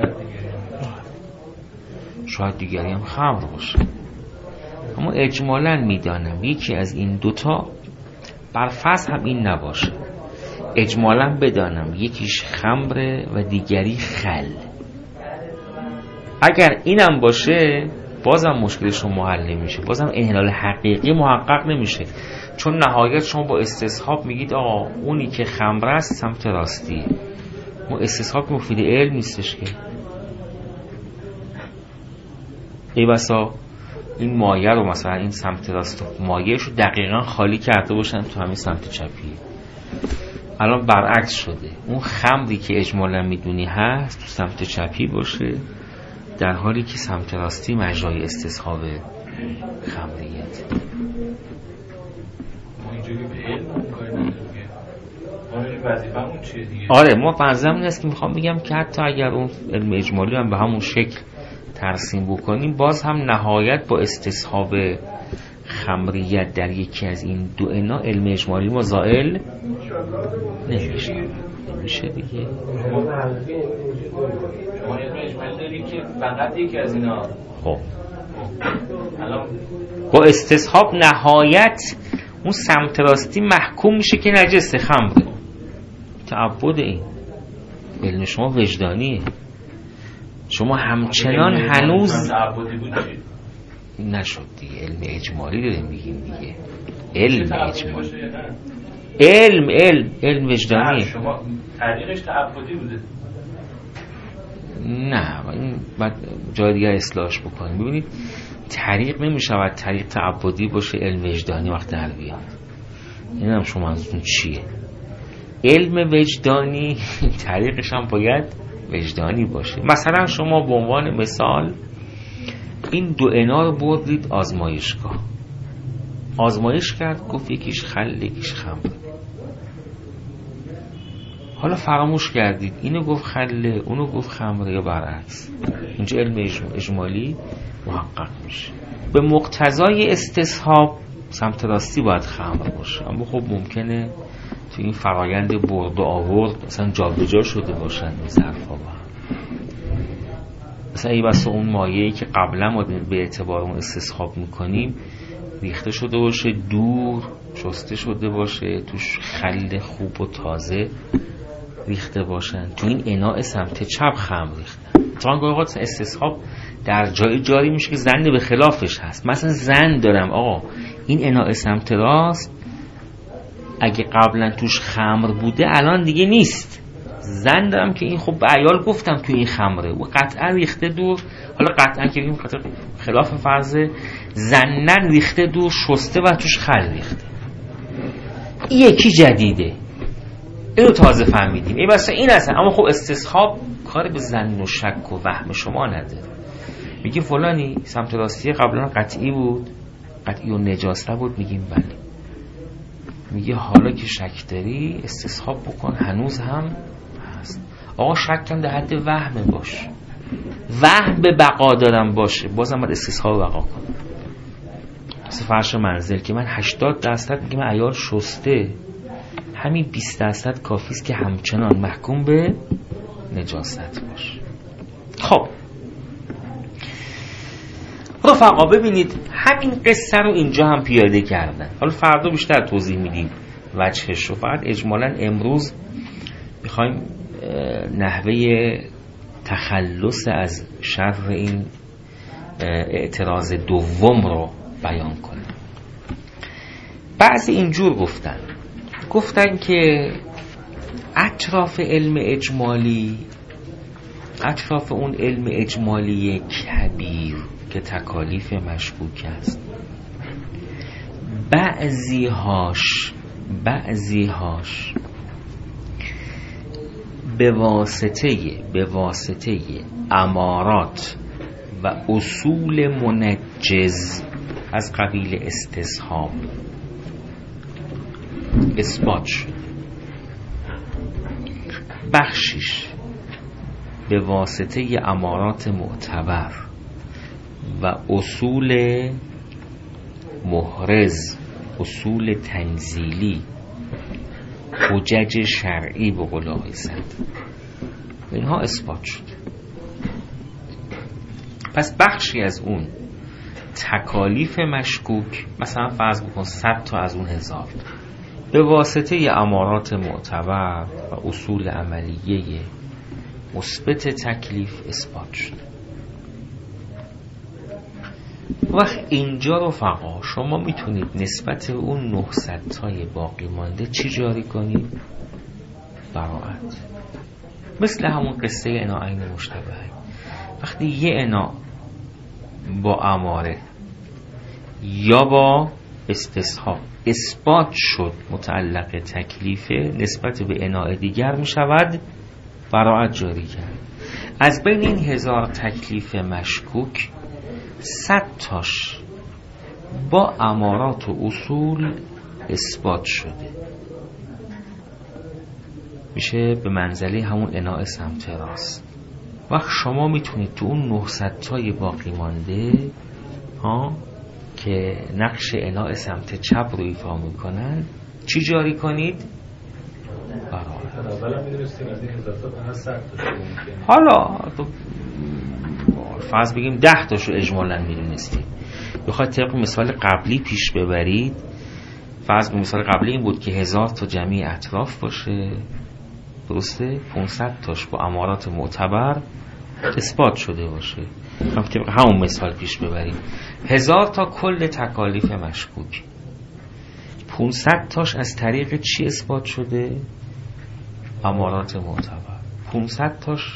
شاید دیگری هم خمر باشه، اما اجمالاً میدانم یکی از این 2 تا برفرض هم این نباشه، اجمالاً بدانم یکیش خمره و دیگری خل. اگر اینم باشه بازم مشکل شما حل نمیشه، بازم انحلال حقیقی محقق نمیشه، چون نهایت شما با استصحاب میگید آقا اونی که خمره است سمت راستیه. ما استصحاب مفید علم نیستش که. ای بسا این مایه رو مثلا این سمت راست مایه‌شو دقیقاً خالی کرده باشن تو همین سمت چپی، الان برعکس شده، اون خمری که اجمالا میدونی هست تو سمت چپی باشه، در حالی که سمت راستی مجرای استصحاب خمریت. آره ما فرضمون است که میخوام بگم که حتی اگر اون علم اجمالی هم به همون شکل ترسیم بکنیم، باز هم نهایت با استصحاب خمریت در یکی از این 2 اناء علم اجمالی ما زائل نمیشه دیگه. شما علم اجمالی داری که فقط یکی از اینا خب با استصحاب نهایت اون سمت راستی محکوم میشه که نجسه، خمره. تعبد این علم شما وجدانیه، شما همچنان هنوز تعبدی بود نشد دیگه. علم اجمالی داریم میگیم دیگه، علم اجمالی، علم وجدانیه. شما طریقش تعبدی بوده؟ نه این بعد جای دیگه اصلاحش بکنیم. ببینید طریق نمیشود طریق تعبدی باشه علم وجدانی وقت در بیاد. این هم شما ازتون چیه؟ علم وجدانی طریقش هم باید وجدانی باشه. مثلا شما به عنوان مثال این 2 اناء رو بردید آزمایشگاه، آزمایش کرد گفت یکیش خل یکیش خمر. حالا فراموش کردید اینو گفت خله اونو گفت خمره یا برعکس، اینجا علم اجمالی محقق میشه. به مقتضای استصحاب سمت راستی باید خمر باشه، اما خب ممکنه تو این فرایند برد و آورد مثلا جابجا شده باشن این ظرفا با هم. مثلا ای بسا اون مایه‌ای که قبلا ما به اعتبار اون استصحاب میکنیم ریخته شده باشه، دور شسته شده باشه، توش خل خوب و تازه ریخته باشن، تو این اناء سمت چپ خمر ریختن. چون اوقات استصحاب در جای جاری میشه که زن به خلافش هست. مثلا زن دارم آقا این اناء سمت راست اگه قبلا توش خمر بوده الان دیگه نیست، زن دارم که این خب به عیال گفتم تو این خمره و قطعا ریخته دور. حالا قطعا که بگیم خلاف فرض زنن ریخته دور شسته و توش خل ریخته، یکی جدیده، اینو تازه فهمیدیم این بسا این هستن. اما خب استصحاب کار به زن و شک و وهم شما نداره، میگه فلانی سمت راستی قبلا قطعی بود، قطعی و نجاس نبود، میگیم بله. میگه حالا که شک داری استصحاب بکن، هنوز هم هست. آقا شکم در حد وهم باش، وهم به بقا دارم باشه، بازم باید استصحاب بقا کنم. مثل فرش منزل که من 80% میگم عیار شسته، همین 20% کافیست که همچنان محکوم به نجاست باشه. خب رفقا ببینید همین قصه رو اینجا هم پیاده کردن. حالا فردا بیشتر توضیح میدیم وجهش رو. فقط اجمالا امروز میخوایم نحوه تخلص از شر این اعتراض دوم رو بیان کنیم. بعضی اینجور گفتن که اطراف علم اجمالی، اطراف اون علم اجمالی کبیر که تکالیف مشکوک است، بعضیهاش به واسطه امارات و اصول منجز از قبیل استصحاب اثبات شد، بخشش به واسطه امارات معتبر و اصول محرز، اصول تنزیلی، حجج شرعی به قول آقای سعدی، اینها اثبات شد. پس بخشی از اون تکالیف مشکوک، مثلا فرض بکن 100 تا از اون 1000 به واسطه امارات معتبر و اصول عملیه مثبت تکلیف اثبات شد. وقت اینجا رفقا شما میتونید نسبت به اون 900 تای باقی مانده چی جاری کنید؟ براءت. مثل همون قصه اناعین مشتبه. وقتی یه انا با اماره یا با استصحاب اثبات شد متعلق تکلیفه، نسبت به اناع دیگر می شود براءت جاری کرد. از بین این 1000 تکلیف مشکوک 100 تاش با امارات و اصول اثبات شده، میشه به منزله همون اناع سمت راست. وقت شما میتونید تو اون 900 تای باقی مانده که نقش اناع سمت چپ رو ایفا میکنن چی جاری کنید؟ حالا فرض بگیم 10 تاشو اجمالا میدونستید، بخواید طبق مثال قبلی پیش ببرید. فرض به مثال قبلی این بود که 1000 تا جمعی اطراف باشه، درسته؟ 500 تاش با امارات معتبر اثبات شده باشه. طبق همون مثال پیش ببرید 1000 تا کل تکالیف مشکوک، 500 تاش از طریق چی اثبات شده؟ امارات معتبر. 500 تاش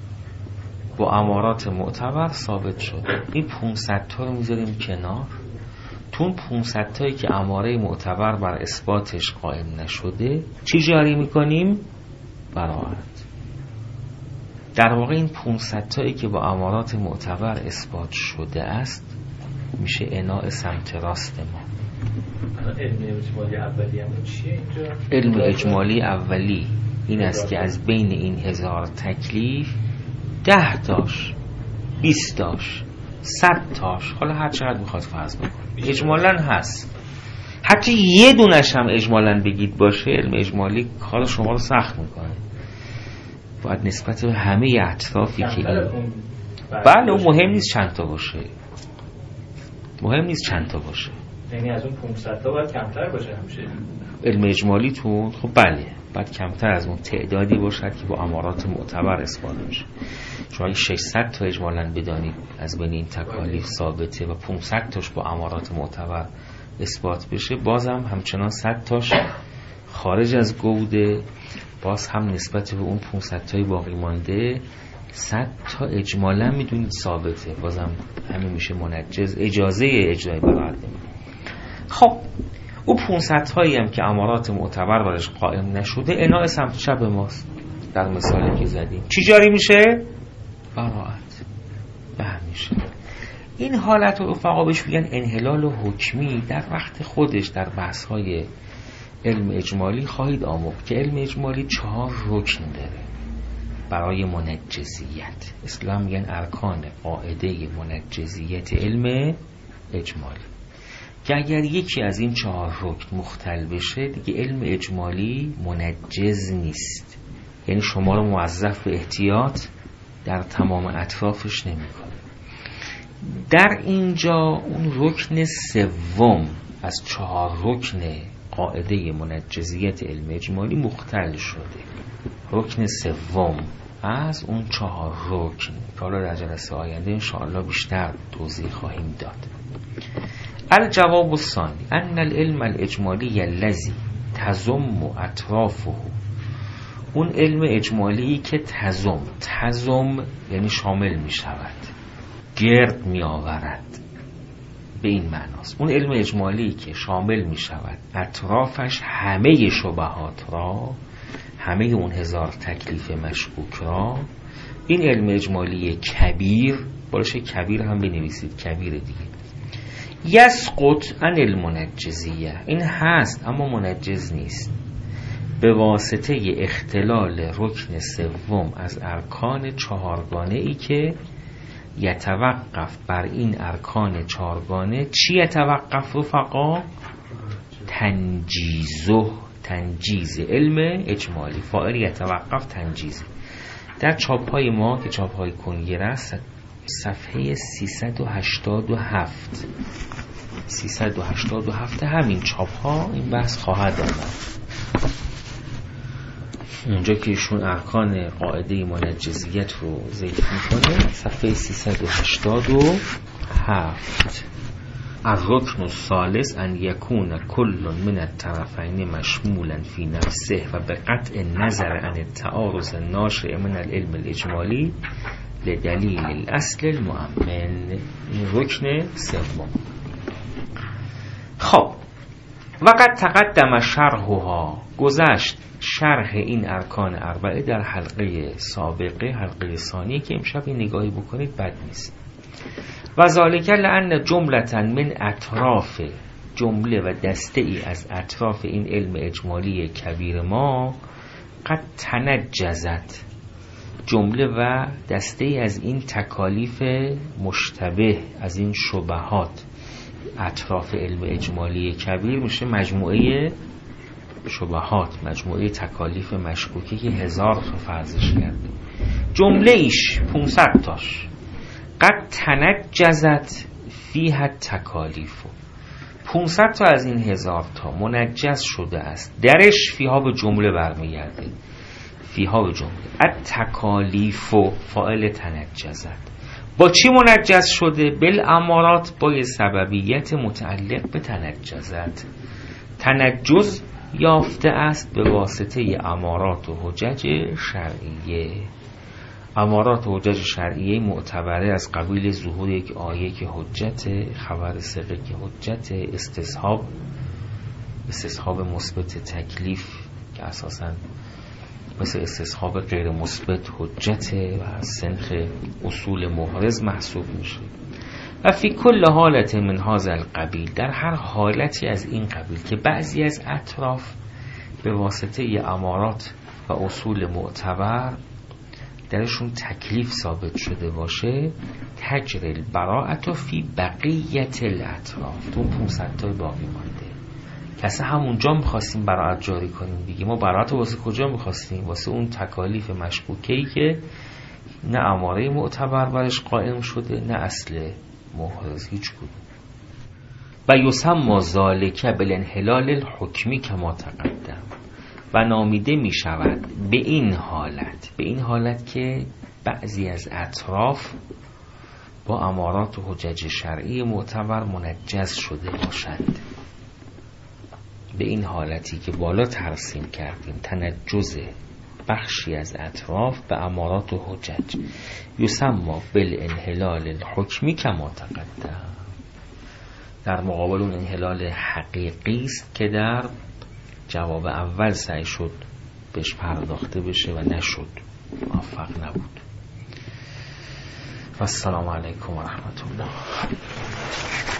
با امارات معتبر ثابت شد. این 500 تا رو میذاریم کنار. تو 500 تایی که اماره معتبر بر اثباتش قائم نشده چی جاری میکنیم؟ براءت. در واقع این 500 تایی که با امارات معتبر اثبات شده است میشه اناع سمت راست ما. علم اجمالی اولی هم چیه اینجا؟ علم اجمالی اولی این است که از بین این 1000 تکلیف 10 تاش، 20 تاش، 100 تاش، حالا هر چقدر میخواد فرض بکن اجمالاً هست. حتی یه دونش هم اجمالاً بگید باشه، علم اجمالی کار شما رو سخت میکنه. باید نسبت به همه اطرافی که این بله اون مهم نیست چند تا باشه، مهم نیست چند تا باشه، یعنی از اون 500 تا باید کمتر باشه همیشه علم اجمالی تون. خب بله باید کمتر از اون تعدادی باشد که با امارات معتبر اثبات میشه. شما اگه 600 تا اجمالاً بدانید از بین این تکالیف ثابته و 500 تاش با امارات معتبر اثبات بشه، بازم همچنان 100 تاش خارج از گوده، باز هم نسبت به اون 500 تای باقی مانده 100 تا اجمالاً میدونید ثابته، بازم همین میشه منجز، اجازه اجرای براءت. خب اون 500 تایی هم که امارات معتبر برش قائم نشده اناع سمت چپ ماست. در مثالی که زدیم چی جاری میشه؟ براءت. به همیشه این حالت رو رفقا بهش میگن انحلال حکمی. در وقت خودش در بحث‌های علم اجمالی خواهید آموخت که علم اجمالی 4 رکن داره برای منجزیت. اسلام میگن ارکان قاعده منجزیت علم اجمالی. که اگر یکی از این 4 رکن مختل بشه دیگه علم اجمالی منجز نیست، یعنی شما رو موظف به احتیاط در تمام اطرافش نمی‌کنه. در اینجا اون رکن سوم از 4 رکن قاعده منجزیت علم اجمالی مختل شده. رکن سوم از اون 4 رکن که حالا در جلسه آینده انشاءالله بیشتر توضیح خواهیم داد. الجواب الثانی ان العلم الاجمالی الذی تضم اطرافه، اون علم اجمالی که تضم یعنی شامل می شود، گرد می آورد، به این معناست. اون علم اجمالی که شامل می شود اطرافش همه شبهات را، همه اون 1000 تکلیف مشکوک را، این علم اجمالی کبیر، باشه کبیر هم بنویسید، کبیر دیگه، یسقط عن المنجزیه، این هست اما منجز نیست، به واسطه اختلال رکن سوم از ارکان 4گانه ای که یتوقف بر این ارکان 4گانه. چی یتوقف رفقا؟ تنجیز علم اجمالی، فاعل یتوقف تنجیز. در چاپ‌های ما که چاپ‌های کنگره است، صفحه 387 همین چاپ‌ها این بحث خواهد آمد. اونجا که ایشون ارکان قاعده منجزیت رو ذکر میکنه، صفحه 387. الرکن الثالث ان یکون کل من الطرفین مشمولا فی نفسه و به قطع النظر عن التعارض الناشئ من العلم الاجمالی لدلیل الاصل المؤمن. این رکن سوم. خب وقد تقدم شرحها، گذشت شرح این ارکان اربعه در حلقه سابقه، حلقه ثانیه که امشب این نگاهی بکنید بد نیست. و ذالک لأن جملة من اطراف، جمله و دسته ای از اطراف این علم اجمالی کبیر ما، قد تنجزت، جمله و دسته ای از این تکالیف مشتبه، از این شبهات، اطراف علم اجمالی کبیر میشه مجموعه شبهات، مجموعه تکالیف مشکوکی که 1000 تا فرضش کرده، جمله ایش 500 تاش قد تنجزت فیها تکالیف، 500 تا از این 1000 تا منجز شده است، درش فیها به جمله برمیگرده، فیها به جمله. التکالیف فاعل تنجزت، با چی منجز شده؟ بالامارات، با سببیت متعلق به تنجزت. تنجز یافته است به واسطه امارات و حجج شرعیه. امارات و حجج شرعیه معتبره از قبیل ظهور یک آیه که حجت، خبر ثقه که حجت، استصحاب مثبت تکلیف که اساساً مثل استصحاب غیر مثبت حجت و سنخ اصول محرز محسوب میشه. و فی کل حالت من هذا القبیل، در هر حالتی از این قبیل که بعضی از اطراف به واسطه امارات و اصول معتبر درشون تکلیف ثابت شده باشه، تجری البراءة فی بقیت الاطراف، تو 500 تای باقی مانده. کسی همونجا می‌خواستیم براءت جاری کنیم دیگه. ما براءت واسه کجا می‌خواستیم؟ واسه اون تکالیف مشکوکه‌ای که نه اماره معتبر برش قائم شده نه اصل محرز، هیچ کدوم. و یسمى ذلک بالانحلال الحکمی کما تقدم، و نامیده می شود به این حالت که بعضی از اطراف با امارات و حجج شرعی معتبر منجز شده باشند. به این حالتی که بالا ترسیم کردیم، تنجز بخشی از اطراف به امارات و حجج، یسمى بالانحلال الحکمی کما تقدم، در مقابل اون انحلال حقیقی است که در جواب اول سعی شد بهش پرداخته بشه و نشد، موفق نبود. و السلام علیکم و رحمت الله.